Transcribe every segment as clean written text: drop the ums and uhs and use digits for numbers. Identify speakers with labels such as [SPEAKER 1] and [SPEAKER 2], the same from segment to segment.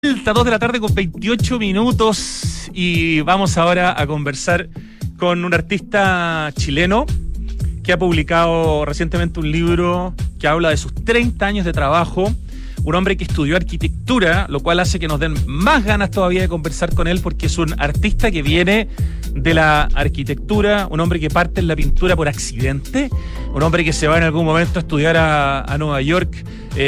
[SPEAKER 1] 2 de la tarde con 28 minutos y vamos ahora a conversar con un artista chileno que ha publicado recientemente un libro que habla de sus 30 años de trabajo. Un hombre que estudió arquitectura, lo cual hace que nos den más ganas todavía de conversar con él, porque es un artista que viene de la arquitectura, un hombre que parte en la pintura por accidente, un hombre que se va en algún momento a estudiar a Nueva York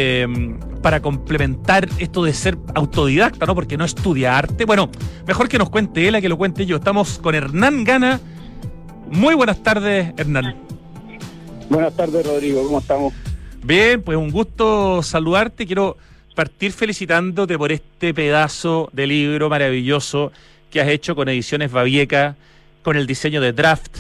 [SPEAKER 1] para complementar esto de ser autodidacta, ¿no? Porque no estudia arte. Bueno, mejor que nos cuente él a que lo cuente yo. Estamos con Hernán Gana. Muy buenas tardes, Hernán.
[SPEAKER 2] Buenas tardes, Rodrigo. ¿Cómo estamos?
[SPEAKER 1] Bien, pues un gusto saludarte. Quiero partir felicitándote por este pedazo de libro maravilloso que has hecho con Ediciones Babieca, con el diseño de Draft,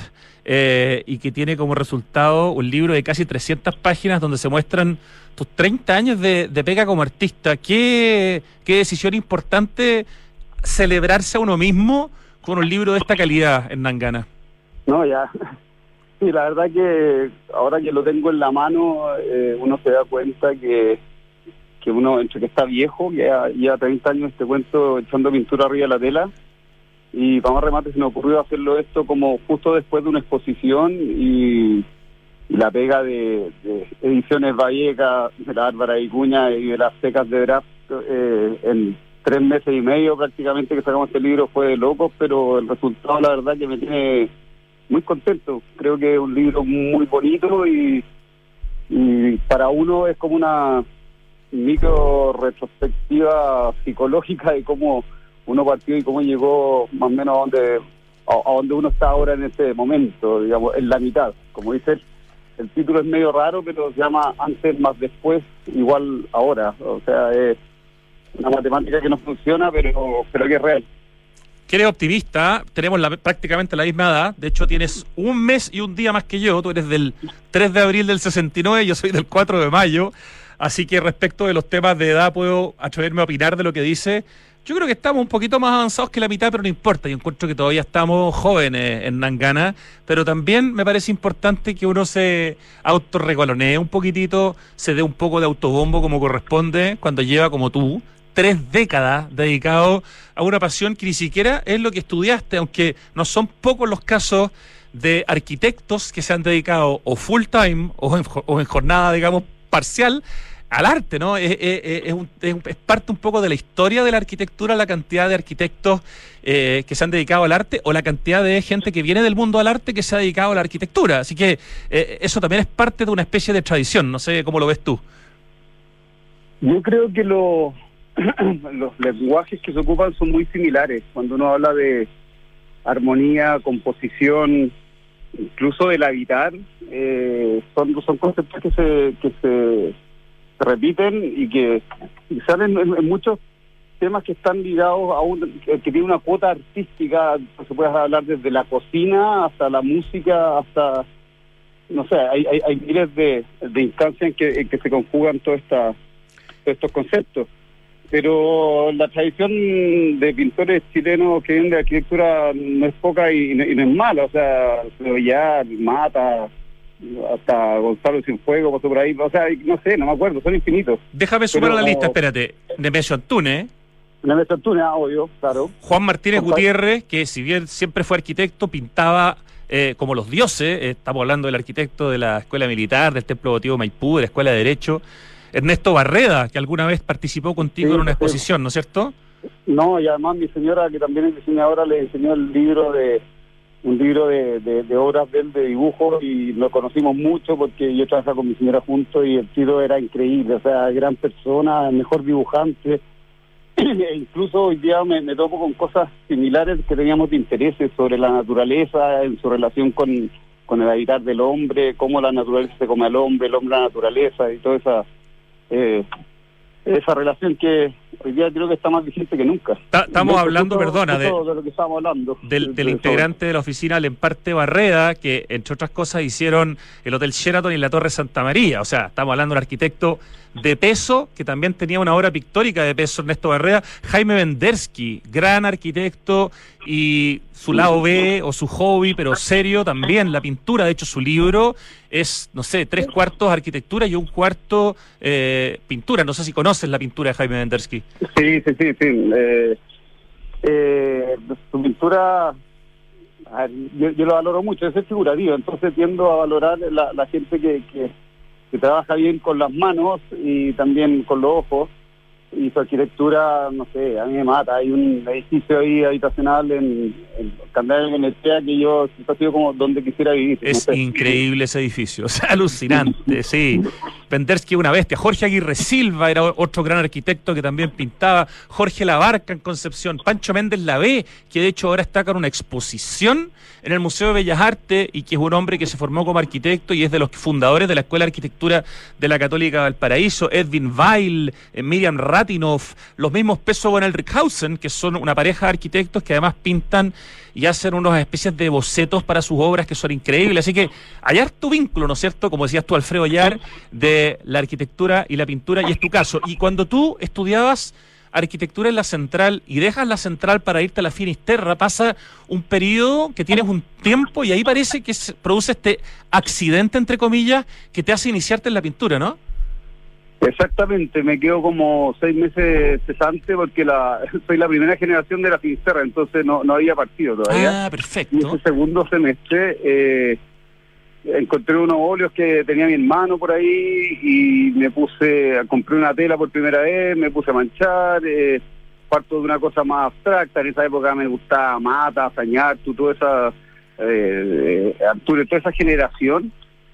[SPEAKER 1] y que tiene como resultado un libro de casi 300 páginas donde se muestran tus 30 años de pega como artista. Qué decisión importante celebrarse a uno mismo con un libro de esta calidad, Hernán Gana.
[SPEAKER 2] No, ya. Sí, la verdad que ahora que lo tengo en la mano, uno se da cuenta que uno, entre que está viejo, que lleva 30 años este cuento echando pintura arriba de la tela, y para más remate se me ocurrió hacerlo esto como justo después de una exposición, y la pega de Ediciones Babieca, de la Bárbara Vicuña y de las secas de Draft, en 3 meses y medio prácticamente que sacamos este libro fue de locos, pero el resultado la verdad que me tiene muy contento. Creo que es un libro muy bonito y para uno es como una micro retrospectiva psicológica de cómo uno partió y cómo llegó más o menos a donde uno está ahora en este momento, digamos, en la mitad. Como dice, el título es medio raro, pero se llama Antes más después, igual ahora. O sea, es una matemática que no funciona, pero que es real.
[SPEAKER 1] Que eres optimista, tenemos prácticamente la misma edad. De hecho, tienes un mes y un día más que yo. Tú eres del 3 de abril del 69, yo soy del 4 de mayo. Así que respecto de los temas de edad puedo atreverme a opinar de lo que dice. Yo creo que estamos un poquito más avanzados que la mitad, pero no importa. Yo encuentro que todavía estamos jóvenes en Nangana, pero también me parece importante que uno se autorregalonee un poquitito, se dé un poco de autobombo como corresponde cuando lleva, como tú, 3 décadas dedicado a una pasión que ni siquiera es lo que estudiaste, aunque no son pocos los casos de arquitectos que se han dedicado o full time o en jornada, digamos, parcial al arte, ¿no? Es parte un poco de la historia de la arquitectura, la cantidad de arquitectos que se han dedicado al arte, o la cantidad de gente que viene del mundo del arte que se ha dedicado a la arquitectura. Así que eso también es parte de una especie de tradición. No sé cómo lo ves tú.
[SPEAKER 2] Yo creo que los lenguajes que se ocupan son muy similares. Cuando uno habla de armonía, composición, incluso del habitar, son conceptos que se repiten y que salen en muchos temas que están ligados a que tiene una cuota artística. Se puede hablar desde la cocina hasta la música, hasta, no sé, hay miles de instancias en que se conjugan todos estos conceptos. Pero la tradición de pintores chilenos que vienen de arquitectura no es poca y no es mala. O sea, ya Mata, hasta Gonzalo Cienfuegos pasó por ahí. O sea, no sé, no me acuerdo, son infinitos.
[SPEAKER 1] Déjame sumar a la lista, espérate. Nemesio Antunes.
[SPEAKER 2] Nemesio Antunes, obvio, claro.
[SPEAKER 1] Juan Martínez Gutiérrez, que si bien siempre fue arquitecto, pintaba como los dioses. Estamos hablando del arquitecto de la Escuela Militar, del Templo Votivo Maipú, de la Escuela de Derecho. Ernesto Barreda, que alguna vez participó contigo en una exposición, ¿no es cierto?
[SPEAKER 2] No, y además mi señora, que también es diseñadora, le enseñó un libro de obras de él, de dibujo, y lo conocimos mucho porque yo trabajaba con mi señora juntos y el tiro era increíble. O sea, gran persona, mejor dibujante. E incluso hoy día me topo con cosas similares que teníamos de intereses sobre la naturaleza, en su relación con el habitar del hombre, cómo la naturaleza se come al hombre, el hombre a la naturaleza, y toda esa relación que hoy día creo que está más vigente que nunca.
[SPEAKER 1] Estamos hablando, perdona,
[SPEAKER 2] de lo que estamos hablando.
[SPEAKER 1] Del integrante de la oficina Lemparte Barreda, que entre otras cosas hicieron el Hotel Sheraton y la Torre Santa María. O sea, estamos hablando de un arquitecto de peso, que también tenía una obra pictórica de peso, Ernesto Barreda. Jaime Vendersky, gran arquitecto, y su lado B o su hobby, pero serio también, la pintura. De hecho, su libro es, no sé, 3/4 arquitectura y 1/4 pintura. No sé si conoces la pintura de Jaime Vendersky. ahí.
[SPEAKER 2] Sí. Su pintura, a ver, yo lo valoro mucho, es figurativo, entonces tiendo a valorar la gente que trabaja bien con las manos y también con los ojos. Y su arquitectura, no sé, a mí me mata. Hay un edificio ahí habitacional en Candelaria de Venecia que yo siempre ha sido como donde quisiera vivir.
[SPEAKER 1] Es increíble ese edificio, o sea, alucinante, sí. Pendersky una bestia. Jorge Aguirre Silva era otro gran arquitecto que también pintaba. Jorge Labarca en Concepción. Pancho Méndez Lavé, que de hecho ahora está con una exposición en el Museo de Bellas Artes y que es un hombre que se formó como arquitecto y es de los fundadores de la Escuela de Arquitectura de la Católica de Valparaíso. Edwin Weil, Miriam Ratinov, los mismos Peso Bonel Rickhausen, que son una pareja de arquitectos que además pintan y hacen unas especies de bocetos para sus obras que son increíbles. Así que hay harto vínculo, ¿no es cierto?, como decías tú, Alfredo Yar, de la arquitectura y la pintura, y es tu caso. Y cuando tú estudiabas arquitectura en la Central y dejas la Central para irte a la Finisterra, pasa un periodo que tienes un tiempo y ahí parece que se produce este accidente, entre comillas, que te hace iniciarte en la pintura, ¿no?
[SPEAKER 2] Exactamente, me quedo como 6 meses cesante porque soy la primera generación de la Finisterra, entonces no había partido todavía.
[SPEAKER 1] Ah, perfecto.
[SPEAKER 2] Y ese segundo semestre encontré unos óleos que tenía mi hermano por ahí y compré una tela por primera vez, me puse a manchar, parto de una cosa más abstracta. En esa época me gustaba Mata, Sañartu, toda esa Arturo, toda esa generación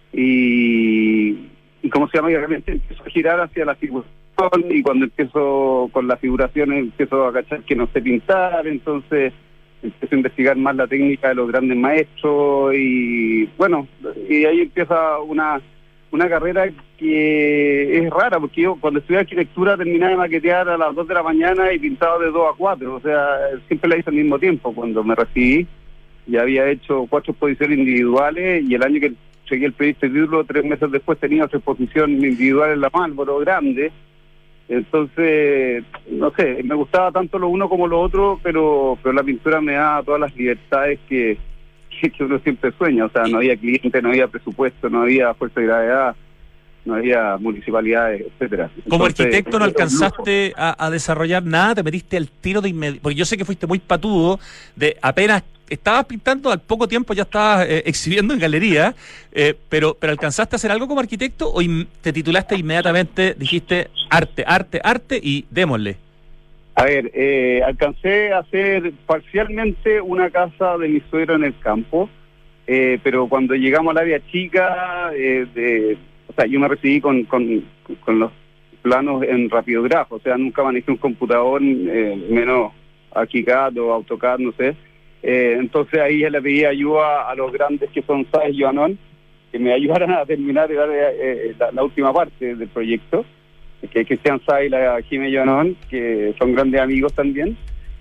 [SPEAKER 2] y ¿cómo se llama? Y realmente empiezo a girar hacia la figuración y cuando empiezo con la figuración empiezo a cachar que no sé pintar, entonces empiezo a investigar más la técnica de los grandes maestros y bueno, y ahí empieza una carrera que es rara, porque yo cuando estudié arquitectura terminaba de maquetear a las 2 de la mañana y pintaba de 2 a 4, o sea, siempre la hice al mismo tiempo. Cuando me recibí ya había hecho 4 exposiciones individuales y el año que seguí el proyecto de título, 3 meses después tenía otra exposición individual en la Málboro grande. Entonces, no sé, me gustaba tanto lo uno como lo otro, pero la pintura me da todas las libertades que uno siempre sueña. O sea, no había cliente, no había presupuesto, no había fuerza de gravedad, no había municipalidades, etcétera.
[SPEAKER 1] Como arquitecto no alcanzaste a desarrollar nada, te metiste al tiro de inmediato, porque yo sé que fuiste muy patudo, de apenas estabas pintando, al poco tiempo ya estabas exhibiendo en galería, pero ¿alcanzaste a hacer algo como arquitecto o te titulaste inmediatamente, dijiste arte y démosle?
[SPEAKER 2] A ver, alcancé a hacer parcialmente una casa de mi suegro en el campo, pero cuando llegamos al área chica, o sea, yo me recibí con los planos en rapidografo, o sea, nunca manejé un computador, menos ArchiCAD o AutoCAD, no sé. Entonces ahí ya le pedí ayuda a los grandes que son Sáez y Joanón, que me ayudaran a terminar la última parte del proyecto, que es Cristian Sáez y la Jimé Joanón, que son grandes amigos también.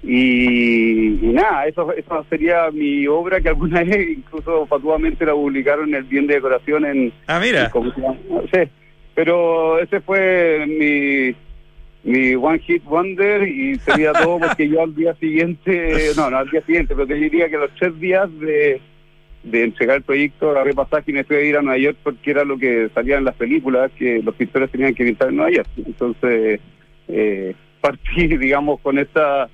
[SPEAKER 2] Y nada, eso sería mi obra, que alguna vez incluso fatuamente la publicaron en el Bien de Decoración en...
[SPEAKER 1] Ah, mira.
[SPEAKER 2] Sí, pero ese fue mi one hit wonder y sería todo porque yo al día siguiente, no al día siguiente, pero te diría que los 3 días de entregar el proyecto agarré pasaje y me fui a ir a Nueva York porque era lo que salía en las películas, que los pintores tenían que pintar en Nueva York. Entonces partí, digamos, con esta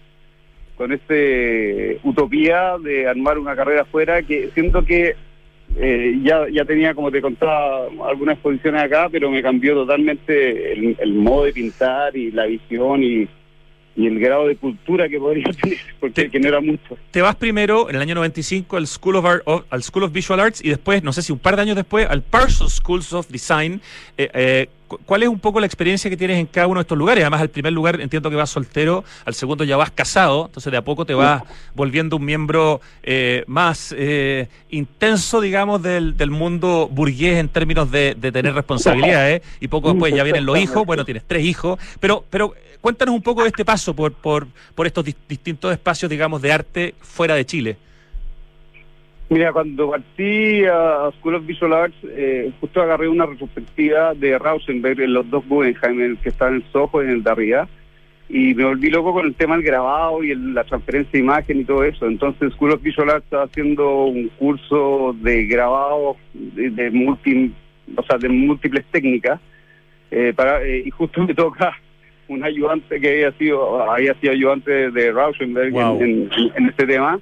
[SPEAKER 2] utopía de armar una carrera afuera, que siento que ya tenía, como te contaba, algunas exposiciones acá, pero me cambió totalmente el modo de pintar y la visión y el grado de cultura que podría tener, porque que no era mucho.
[SPEAKER 1] Te vas primero, en el año 95, al School of Visual Arts y después, no sé si un par de años después, al Parsons Schools of Design. ¿Cuál es un poco la experiencia que tienes en cada uno de estos lugares? Además, al primer lugar entiendo que vas soltero, al segundo ya vas casado, entonces de a poco te vas volviendo un miembro más intenso, digamos, del mundo burgués en términos de tener responsabilidades, y poco después ya vienen los hijos, bueno, tienes 3 hijos, pero cuéntanos un poco de este paso por estos distintos espacios, digamos, de arte fuera de Chile.
[SPEAKER 2] Mira, cuando partí a School of Visual Arts, justo agarré una retrospectiva de Rauschenberg en los 2 Guggenheim, en el que está en el Soho y en el Darriá, y me volví loco con el tema del grabado y la transferencia de imagen y todo eso. Entonces School of Visual Arts estaba haciendo un curso de grabado de múltiples técnicas, y justo me toca un ayudante que había sido ayudante de Rauschenberg.
[SPEAKER 1] Wow.
[SPEAKER 2] en este tema,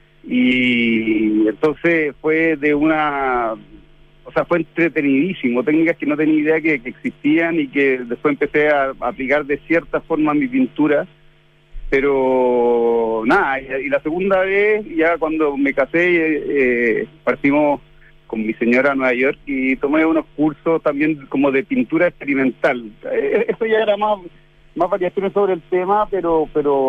[SPEAKER 2] y entonces fue fue entretenidísimo, técnicas que no tenía idea que existían y que después empecé a aplicar de cierta forma a mi pintura. Pero nada, y la segunda vez, ya cuando me casé, partimos con mi señora a Nueva York y tomé unos cursos también como de pintura experimental. Eso ya era más variaciones sobre el tema, pero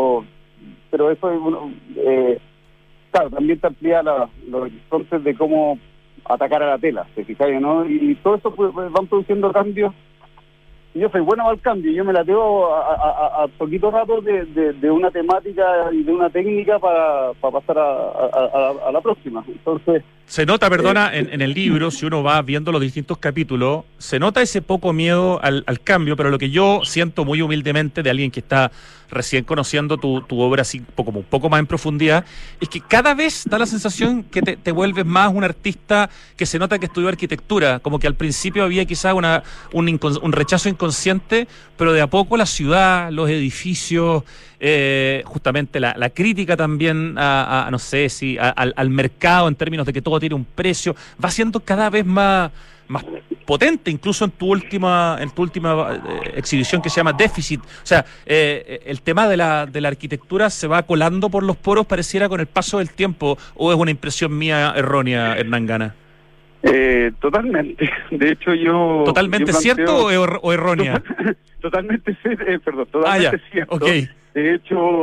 [SPEAKER 2] eso es claro, también te amplía los horizontes de cómo atacar a la tela, ¿te fijáis, no? Y todo eso van produciendo cambios. Y yo soy bueno al cambio, yo me lateo a poquito rato de una temática y de una técnica para pasar a la próxima. Entonces
[SPEAKER 1] se nota, perdona, en el libro, si uno va viendo los distintos capítulos, se nota ese poco miedo al cambio, pero lo que yo siento muy humildemente de alguien que está recién conociendo tu obra así como un poco más en profundidad, es que cada vez da la sensación que te vuelves más un artista que se nota que estudió arquitectura, como que al principio había quizás un rechazo inconsciente, pero de a poco la ciudad, los edificios, justamente la crítica también no sé si al mercado en términos de que todo tiene un precio, va siendo cada vez más potente, incluso en tu última exhibición que se llama Déficit. O sea, el tema de la arquitectura se va colando por los poros, pareciera, con el paso del tiempo, ¿o es una impresión mía errónea, Hernán Gana?
[SPEAKER 2] Totalmente. De hecho,
[SPEAKER 1] ¿Totalmente cierto o errónea?
[SPEAKER 2] Totalmente cierto.
[SPEAKER 1] Okay.
[SPEAKER 2] De hecho,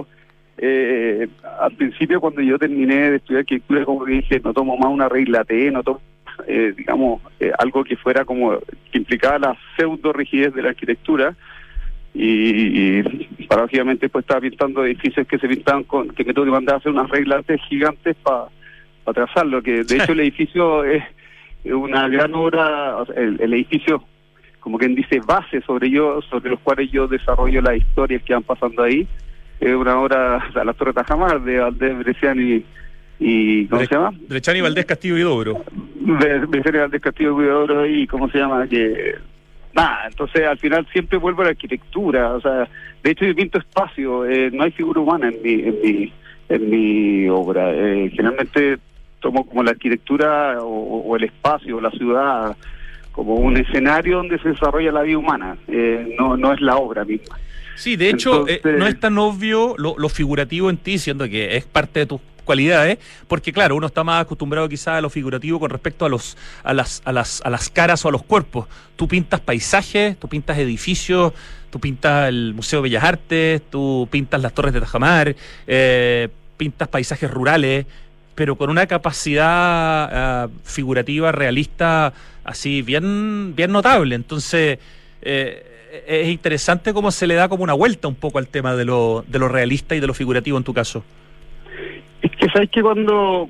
[SPEAKER 2] al principio, cuando yo terminé de estudiar arquitectura, como que dije, no tomo más una regla T, no tomo algo que fuera que implicaba la pseudo rigidez de la arquitectura, y paradójicamente pues estaba pintando edificios que se pintaban que me tuve que mandar a hacer unas reglas T gigantes para trazarlo, que de hecho el edificio es una gran obra, o sea, el edificio, como quien dice, base sobre los cuales yo desarrollo las historias que van pasando ahí. Es una obra, o sea, la Torre Tajamar de Valdés, Bresciani y ¿cómo se llama?
[SPEAKER 1] Bresciani, Valdés, Castillo y Huidobro.
[SPEAKER 2] Bresciani, Valdés, Castillo y Huidobro, y ¿cómo se llama? Entonces al final siempre vuelvo a la arquitectura. O sea, de hecho yo pinto espacio, no hay figura humana en mi obra. Generalmente tomo como la arquitectura o el espacio, la ciudad, como un escenario donde se desarrolla la vida humana, no es la obra misma.
[SPEAKER 1] Sí, de hecho, no es tan obvio lo figurativo en ti, siendo que es parte de tus cualidades, porque claro, uno está más acostumbrado quizás a lo figurativo con respecto a las caras o a los cuerpos. Tú pintas paisajes, tú pintas edificios, tú pintas el Museo de Bellas Artes, tú pintas las Torres de Tajamar, pintas paisajes rurales, pero con una capacidad figurativa, realista, así bien notable. Entonces, es interesante cómo se le da como una vuelta un poco al tema de lo realista y de lo figurativo en tu caso.
[SPEAKER 2] Es que sabes que cuando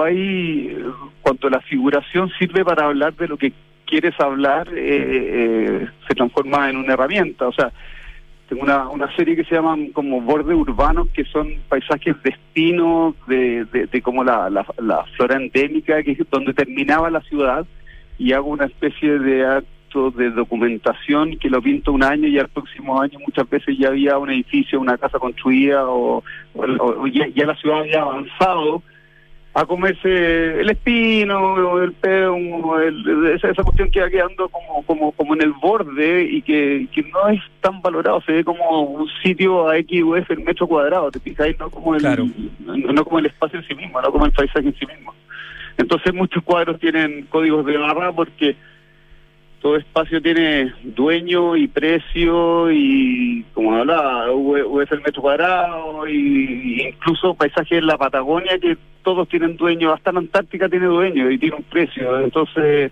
[SPEAKER 2] la figuración sirve para hablar de lo que quieres hablar, se transforma en una herramienta. O sea, tengo una serie que se llama como Bordes Urbanos, que son paisajes de espinos, de como la flora endémica, que es donde terminaba la ciudad, y hago una especie de acto de documentación que lo pinto un año, y al próximo año muchas veces ya había un edificio, una casa construida, o ya la ciudad había avanzado a comerse el espino o el peón, esa cuestión que va quedando como en el borde, y que no es tan valorado. Se ve como un sitio a X o F el metro cuadrado, ¿te fijáis? No como no como el espacio en sí mismo, no como el paisaje en sí mismo. Entonces muchos cuadros tienen códigos de barra, porque todo espacio tiene dueño y precio, y como hablaba, es el metro cuadrado, y incluso paisajes en la Patagonia que todos tienen dueño, hasta la Antártica tiene dueño y tiene un precio. Entonces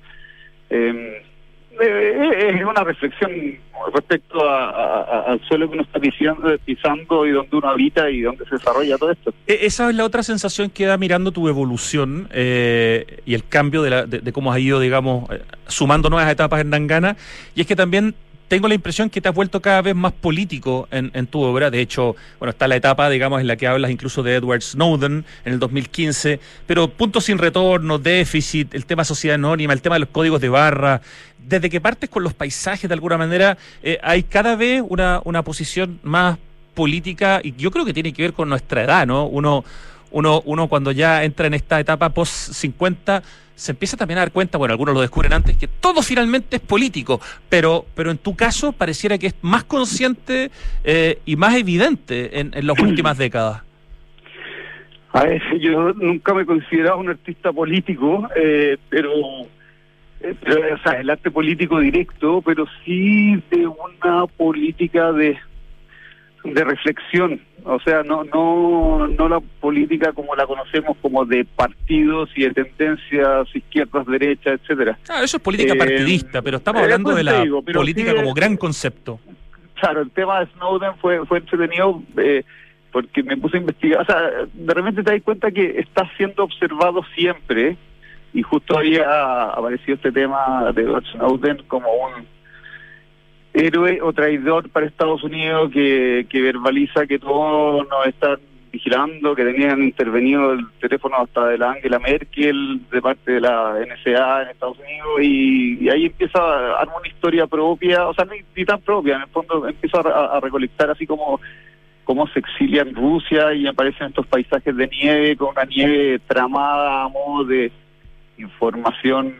[SPEAKER 2] es una reflexión respecto al suelo que uno está pisando y donde uno habita y donde se desarrolla todo esto.
[SPEAKER 1] Esa es la otra sensación que da mirando tu evolución y el cambio de cómo has ido, digamos, sumando nuevas etapas en Hernán Gana, y es que también tengo la impresión que te has vuelto cada vez más político en tu obra. De hecho, bueno, está la etapa, digamos, en la que hablas incluso de Edward Snowden en el 2015, pero Puntos sin retorno, Déficit, el tema sociedad anónima, el tema de los códigos de barra. Desde que partes con los paisajes, de alguna manera, hay cada vez una posición más política, y yo creo que tiene que ver con nuestra edad, ¿no? Uno cuando ya entra en esta etapa post-50 se empieza también a dar cuenta, bueno, algunos lo descubren antes, que todo finalmente es político, pero en tu caso pareciera que es más consciente y más evidente en las últimas décadas.
[SPEAKER 2] A ver, yo nunca me he considerado un artista político, pero o sea, el arte político directo, pero sí de una política de reflexión. O sea, no la política como la conocemos, como de partidos y de tendencias izquierdas, derechas, etcétera.
[SPEAKER 1] Claro, eso es política partidista, pero estamos hablando de la política sí, como gran concepto.
[SPEAKER 2] Claro, el tema de Snowden fue entretenido porque me puse a investigar. O sea, de repente te das cuenta que está siendo observado siempre, y justo había aparecido este tema de Snowden como un héroe o traidor para Estados Unidos que verbaliza que todos nos están vigilando, que tenían intervenido el teléfono hasta de la Angela Merkel de parte de la NSA en Estados Unidos, y ahí empieza a armar una historia propia, o sea, ni tan propia, en el fondo empieza a recolectar así como se exilia en Rusia y aparecen estos paisajes de nieve, con una nieve tramada a modo de información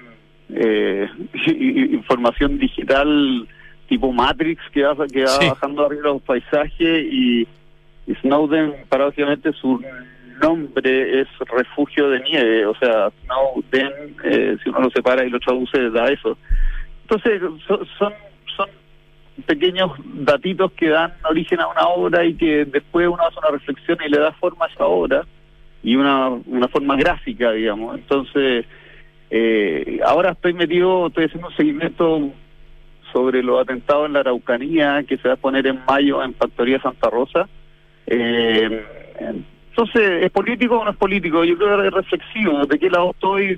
[SPEAKER 2] digital tipo Matrix que va sí, bajando arriba los paisajes, y Snowden, paradójicamente, su nombre es refugio de nieve, o sea, Snowden, si uno lo separa y lo traduce, da eso. Entonces, son pequeños datitos que dan origen a una obra y que después uno hace una reflexión y le da forma a esa obra, y una forma gráfica, digamos. Entonces, ahora estoy haciendo un seguimiento sobre los atentados en la Araucanía, que se va a poner en mayo en Factoría Santa Rosa. Entonces, ¿es político o no es político? Yo creo que es reflexivo. ¿De qué lado estoy?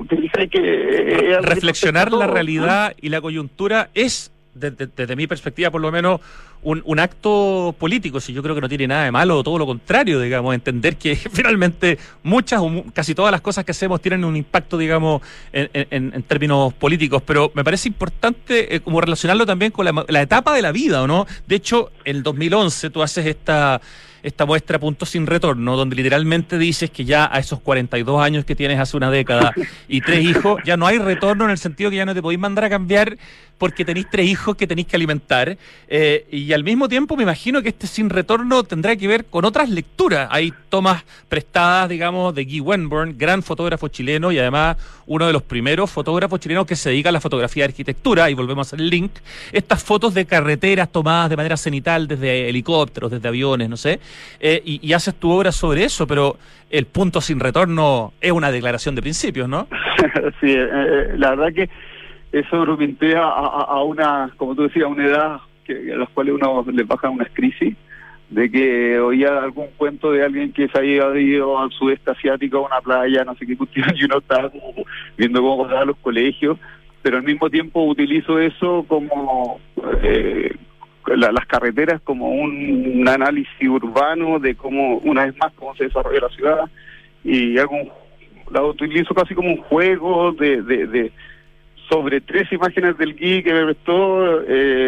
[SPEAKER 1] Reflexionar la realidad y la coyuntura es, desde mi perspectiva por lo menos, un acto político. Si yo creo que no tiene nada de malo, todo lo contrario, digamos, entender que finalmente muchas o casi todas las cosas que hacemos tienen un impacto, digamos, en términos políticos, pero me parece importante como relacionarlo también con la etapa de la vida, ¿o no? De hecho, en el 2011 tú haces esta muestra Puntos sin retorno, donde literalmente dices que ya a esos 42 años que tienes hace una década y 3 hijos, ya no hay retorno, en el sentido que ya no te podéis mandar a cambiar porque tenéis 3 hijos que tenéis que alimentar, y al mismo tiempo me imagino que este sin retorno tendrá que ver con otras lecturas. Hay tomas prestadas, digamos, de Guy Wenborn, gran fotógrafo chileno y además uno de los primeros fotógrafos chilenos que se dedica a la fotografía de arquitectura, y volvemos al link, estas fotos de carreteras tomadas de manera cenital desde helicópteros, desde aviones, no sé, y haces tu obra sobre eso, pero el punto sin retorno es una declaración de principios, ¿no?
[SPEAKER 2] Sí, la verdad que eso lo pinté a una, como tú decías, a una edad a las cuales uno le baja unas crisis, de que oía algún cuento de alguien que se había ido al sudeste asiático a una playa, no sé qué cuestión, y uno estaba viendo cómo pasaban los colegios, pero al mismo tiempo utilizo eso como las carreteras como un análisis urbano de cómo, una vez más, cómo se desarrolla la ciudad, y la utilizo casi como un juego de sobre 3 imágenes del Guy que me prestó.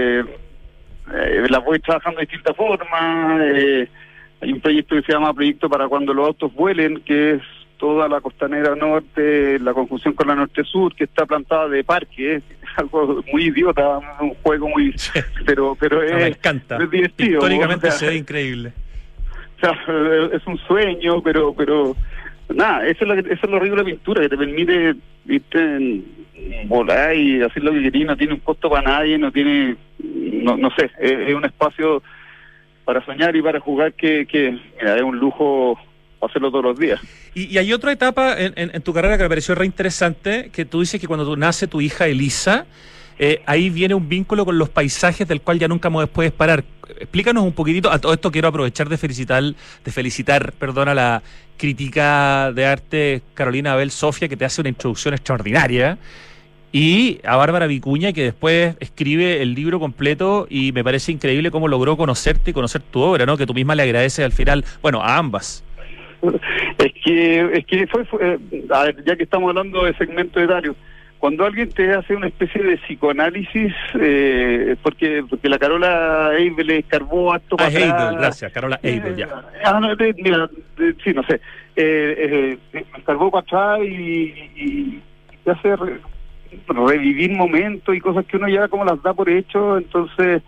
[SPEAKER 2] Las voy trabajando de distintas formas. Hay un proyecto que se llama Proyecto para cuando los autos vuelen, que es toda la costanera norte, la conjunción con la norte-sur, que está plantada de parque. Es algo muy idiota, un juego muy... pero
[SPEAKER 1] me encanta.
[SPEAKER 2] Es divertido.
[SPEAKER 1] Históricamente se ve increíble.
[SPEAKER 2] O sea, es un sueño, pero nada, eso es lo rico de la pintura, que te permite, viste, volar y hacer lo que querís. No tiene un costo para nadie, no sé, es un espacio para soñar y para jugar que mira, es un lujo hacerlo todos los días.
[SPEAKER 1] Y hay otra etapa en tu carrera que me pareció re interesante, que tú dices que cuando nace tu hija Elisa, ahí viene un vínculo con los paisajes del cual ya nunca más puedes parar. Explícanos un poquitito. A todo esto quiero aprovechar de felicitar a la crítica de arte Carolina Abel Sofia, que te hace una introducción extraordinaria. y a Bárbara Vicuña, que después escribe el libro completo, y me parece increíble cómo logró conocerte y conocer tu obra, ¿no? Que tú misma le agradeces al final, bueno, a ambas.
[SPEAKER 2] Fue a ver, ya que estamos hablando de segmento etario, cuando alguien te hace una especie de psicoanálisis, porque la Carola Eibel escarbó harto para atrás.
[SPEAKER 1] Eibel, gracias, Carola Eibel, ya.
[SPEAKER 2] Sí, no sé, escarbó para atrás y te hace revivir momentos y cosas que uno ya como las da por hecho, entonces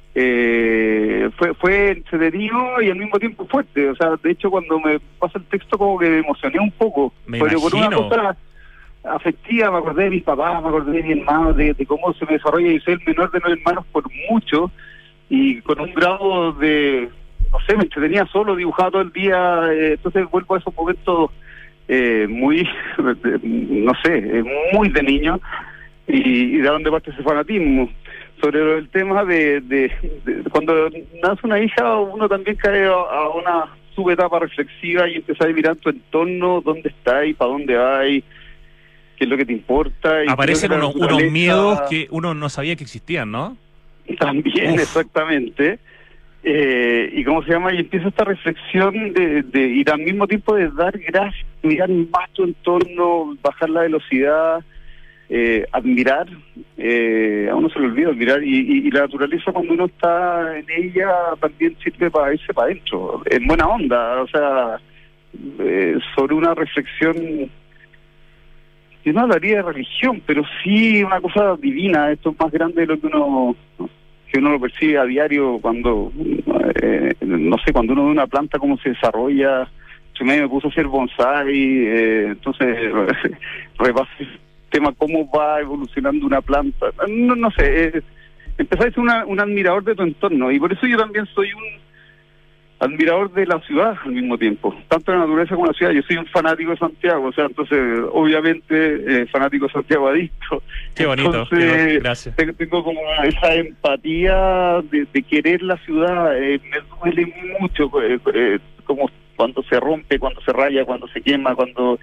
[SPEAKER 2] fue entretenido y al mismo tiempo fuerte. O sea, de hecho, cuando me pasa el texto como que me emocioné un poco, pero por una cosa afectiva, me acordé de mis papás, me acordé de mi hermano, de cómo se me desarrolla. Y soy el menor de 9 hermanos por mucho, y con un grado de, no sé, me entretenía solo, dibujaba todo el día, entonces vuelvo a esos momentos muy, no sé, muy de niño, y de dónde parte ese fanatismo. Sobre el tema de cuando nace una hija, uno también cae a una subetapa reflexiva y empieza a mirar tu entorno, dónde está y para dónde hay, qué es lo que te importa. Y
[SPEAKER 1] aparecen unos miedos que uno no sabía que existían, ¿no?
[SPEAKER 2] También, exactamente. Y cómo se llama, y empieza esta reflexión de y al mismo tiempo de dar gracias, mirar más tu entorno, bajar la velocidad, admirar, a uno se le olvida admirar, y la naturaleza cuando uno está en ella también sirve para irse para adentro, en buena onda, o sea, sobre una reflexión. Yo no hablaría de religión, pero sí una cosa divina. Esto es más grande de lo que uno lo percibe a diario cuando, no sé, cuando uno ve una planta cómo se desarrolla. Yo me puse a hacer bonsai, entonces repaso el tema, cómo va evolucionando una planta. No sé, empezar a ser un admirador de tu entorno, y por eso yo también soy un admirador de la ciudad al mismo tiempo, tanto la naturaleza como la ciudad. Yo soy un fanático de Santiago, o sea, entonces obviamente fanático de Santiago adicto.
[SPEAKER 1] Qué bonito,
[SPEAKER 2] entonces,
[SPEAKER 1] gracias.
[SPEAKER 2] Tengo como esa empatía de querer la ciudad. Me duele mucho como cuando se rompe, cuando se raya, cuando se quema, cuando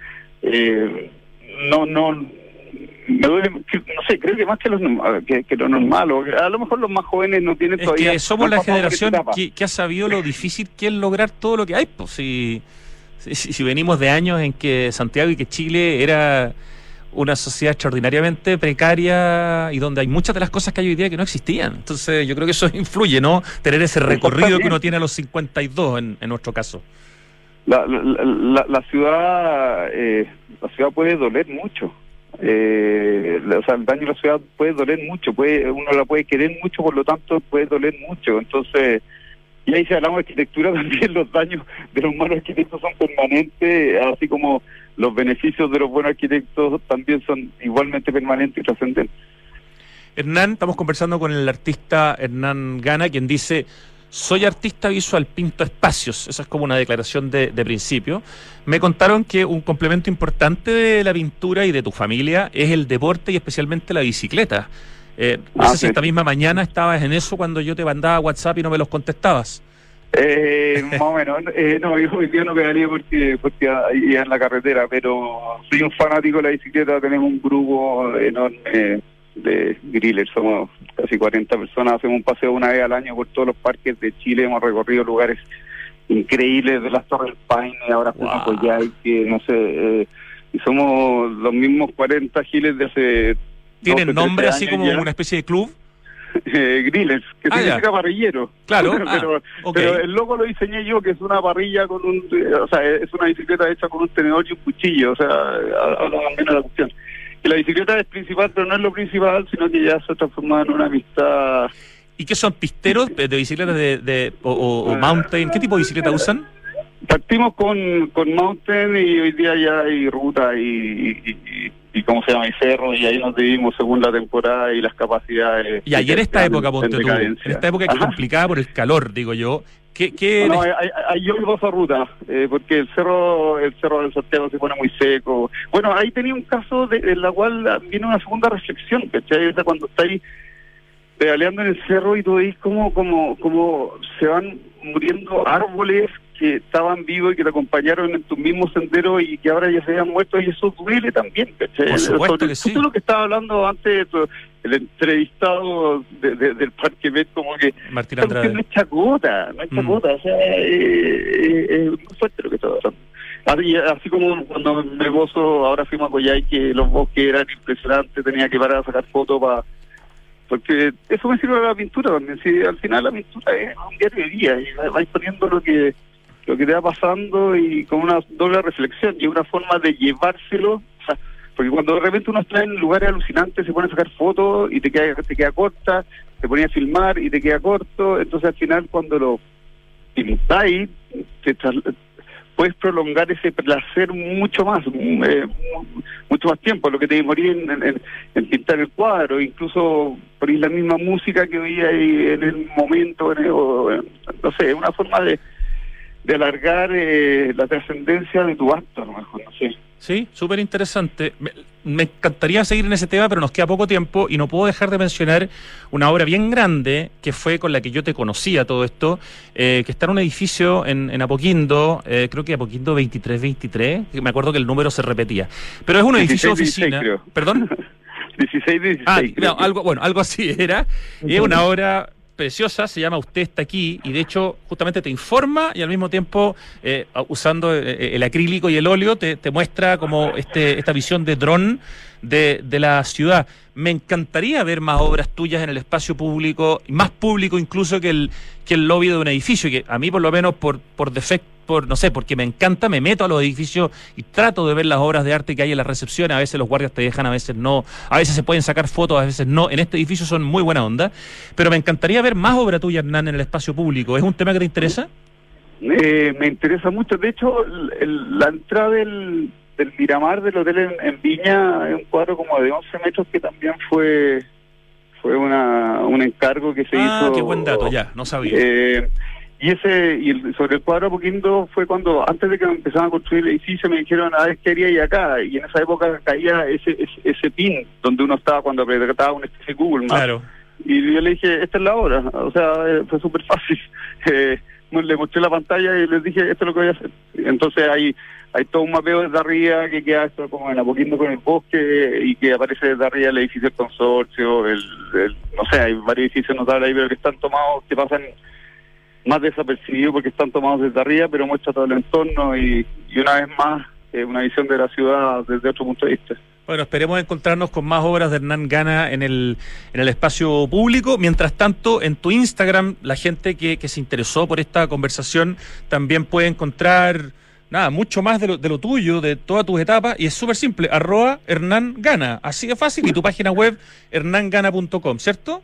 [SPEAKER 2] me duele, no sé, creo que más que lo normal, o a lo mejor los más jóvenes no tienen todavía.
[SPEAKER 1] Es que somos la generación que ha sabido lo difícil que es lograr todo lo que hay, pues si venimos de años en que Santiago y que Chile era una sociedad extraordinariamente precaria y donde hay muchas de las cosas que hay hoy día que no existían. Entonces yo creo que eso influye, ¿no? Tener ese recorrido que uno tiene a los 52 en nuestro caso.
[SPEAKER 2] La ciudad puede doler mucho. O sea, el daño a la ciudad puede doler mucho, uno la puede querer mucho, por lo tanto puede doler mucho. Entonces, y ahí si hablamos de arquitectura, también los daños de los malos arquitectos son permanentes, así como los beneficios de los buenos arquitectos también son igualmente permanentes y trascendentes.
[SPEAKER 1] Hernán, estamos conversando con el artista Hernán Gana, quien dice: soy artista visual, pinto espacios. Esa es como una declaración de principio. Me contaron que un complemento importante de la pintura y de tu familia es el deporte, y especialmente la bicicleta. No sé si esta misma mañana estabas en eso cuando yo te mandaba WhatsApp y no me los contestabas.
[SPEAKER 2] Más o menos. No, yo hoy día no pegaría porque iba en la carretera, pero soy un fanático de la bicicleta. Tenemos un grupo enorme de grillers, somos casi 40 personas, hacemos un paseo una vez al año por todos los parques de Chile, hemos recorrido lugares increíbles, de las Torres del Paine, ahora fuimos a Coyhaique, no sé, y somos los mismos 40 giles de hace...
[SPEAKER 1] ¿Tienen nombre así como ya, una especie de club?
[SPEAKER 2] Grillers, que significa parrillero.
[SPEAKER 1] Claro,
[SPEAKER 2] pero el logo lo diseñé yo, que es una parrilla con o sea, es una bicicleta hecha con un tenedor y un cuchillo, o sea, habla también de la cuestión. Y la bicicleta es principal, pero no es lo principal, sino que ya se ha transformado en una amistad.
[SPEAKER 1] ¿Y qué son, pisteros de bicicletas o mountain? ¿Qué tipo de bicicleta usan?
[SPEAKER 2] Partimos con mountain, y hoy día ya hay ruta y ¿cómo se llama? Y cerro, y ahí nos dividimos según la temporada y las capacidades.
[SPEAKER 1] Y ahí en esta época, ponte tú, en esta época que es complicada por el calor, digo yo,
[SPEAKER 2] No, yo vivo esa ruta, porque el cerro del Santiago se pone muy seco. Bueno, ahí tenía un caso en la cual viene una segunda reflexión, ¿cachai? Cuando estáis pedaleando en el cerro y tú veis cómo se van muriendo árboles que estaban vivos y que te acompañaron en tu mismo sendero y que ahora ya se habían muerto, y eso duele también, ¿cachai?
[SPEAKER 1] Por supuesto que sí.
[SPEAKER 2] Todo lo que estaba hablando antes, el entrevistado del Parque Met, como que
[SPEAKER 1] Martín Andrade.
[SPEAKER 2] No es chacota, o sea, es muy fuerte lo que estaba hablando. Así como cuando me gozo, ahora fuimos a Coyhaique, los bosques eran impresionantes, tenía que parar a sacar fotos porque eso me sirve para la pintura también. Si al final la pintura es un diario de día y vais poniendo lo que te va pasando, y con una doble reflexión y una forma de llevárselo, o sea, porque cuando de repente uno está en lugares alucinantes, se pone a sacar fotos y te queda corta, te ponía a filmar y te queda corto, entonces al final cuando lo pintáis, puedes prolongar ese placer mucho más tiempo, lo que te demorí en pintar el cuadro, incluso ponéis la misma música que oía ahí en el momento, no sé, una forma de alargar la trascendencia de tu acto, a lo mejor, no sé.
[SPEAKER 1] Sí, súper interesante. Me encantaría seguir en ese tema, pero nos queda poco tiempo y no puedo dejar de mencionar una obra bien grande que fue con la que yo te conocía todo esto, que está en un edificio en Apoquindo, creo que Apoquindo 2323, me acuerdo que el número se repetía, pero es un edificio de oficina.
[SPEAKER 2] 16,
[SPEAKER 1] ¿Perdón?
[SPEAKER 2] 16.
[SPEAKER 1] No, algo así era, y es una obra preciosa, se llama Usted está aquí, y de hecho justamente te informa y al mismo tiempo usando el acrílico y el óleo te muestra como esta visión de dron de la ciudad. Me encantaría ver más obras tuyas en el espacio público, más público incluso que el lobby de un edificio, que a mí por lo menos por defecto, no sé, porque me encanta, me meto a los edificios y trato de ver las obras de arte que hay en las recepciones. A veces los guardias te dejan, a veces no, a veces se pueden sacar fotos, a veces no. En este edificio son muy buena onda, pero me encantaría ver más obra tuya, Hernán, en el espacio público. ¿Es un tema que te interesa?
[SPEAKER 2] Me interesa mucho. De hecho, la entrada del Miramar del hotel en Viña es un cuadro como de 11 metros que también fue un encargo que se hizo.
[SPEAKER 1] Qué buen dato, ya, no sabía.
[SPEAKER 2] Sobre el cuadro Apoquindo fue cuando, antes de que empezaban a construir el edificio, me dijeron, ¿qué haría y acá? Y en esa época caía ese pin donde uno estaba cuando apretaba un especie de Google Maps.
[SPEAKER 1] Claro.
[SPEAKER 2] Y yo le dije, esta es la obra. O sea, fue súper fácil. Le mostré la pantalla y les dije, esto es lo que voy a hacer. Entonces hay todo un mapeo desde arriba que queda esto como en Apoquindo con el bosque, y que aparece desde arriba el edificio del consorcio, no sé, hay varios edificios notables ahí, pero que están tomados, que pasan más desapercibidos porque están tomados desde arriba, pero muestra todo el entorno y una vez más una visión de la ciudad desde otro punto de vista.
[SPEAKER 1] Bueno, esperemos encontrarnos con más obras de Hernán Gana en el espacio público. Mientras tanto, en tu Instagram, la gente que se interesó por esta conversación también puede encontrar mucho más de lo tuyo, de todas tus etapas, y es súper simple, @Hernán Gana, así de fácil, y tu página web, hernangana.com, ¿cierto?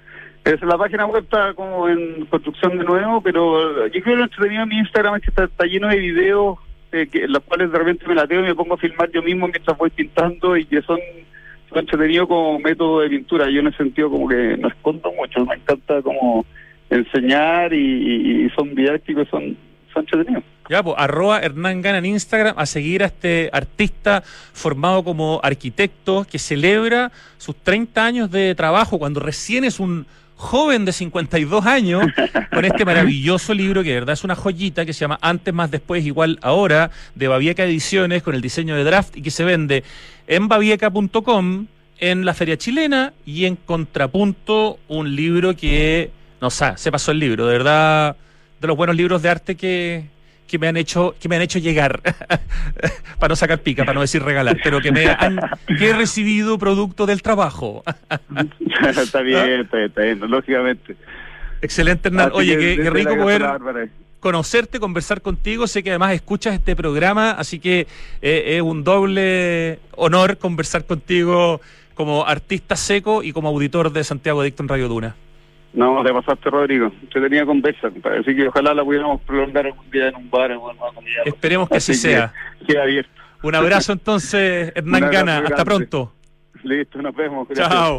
[SPEAKER 2] La página web está como en construcción de nuevo, pero yo creo que lo entretenido en mi Instagram es que está lleno de videos los cuales de repente me lateo y me pongo a filmar yo mismo mientras voy pintando, y que son entretenidos como método de pintura. Yo en ese sentido como que no escondo mucho, me encanta como enseñar y son didácticos, son entretenidos.
[SPEAKER 1] Ya, pues, @Hernán Gana en Instagram, a seguir a este artista formado como arquitecto que celebra sus 30 años de trabajo cuando recién es un joven de 52 años, con este maravilloso libro que de verdad es una joyita, que se llama Antes, Más, Después, Igual, Ahora, de Babieca Ediciones, con el diseño de Draft, y que se vende en babieca.com, en la Feria Chilena y en Contrapunto, un libro que, no sé, se pasó el libro, de verdad, de los buenos libros de arte que me han hecho llegar, para no sacar pica, para no decir regalar, pero que he recibido producto del trabajo.
[SPEAKER 2] Está bien, lógicamente.
[SPEAKER 1] Excelente, Hernán. Oye, qué rico poder conocerte, conversar contigo. Sé que además escuchas este programa, así que es un doble honor conversar contigo como artista seco y como auditor de Santiago Adicto en Radio Duna.
[SPEAKER 2] No, te pasaste, Rodrigo. Te tenía conversa, así que ojalá la pudiéramos prolongar algún día en un bar o en una comida.
[SPEAKER 1] Esperemos que así sea.
[SPEAKER 2] Queda abierto.
[SPEAKER 1] Un abrazo entonces, Hernán Gana. Hasta pronto.
[SPEAKER 2] Listo, nos vemos.
[SPEAKER 1] Chao.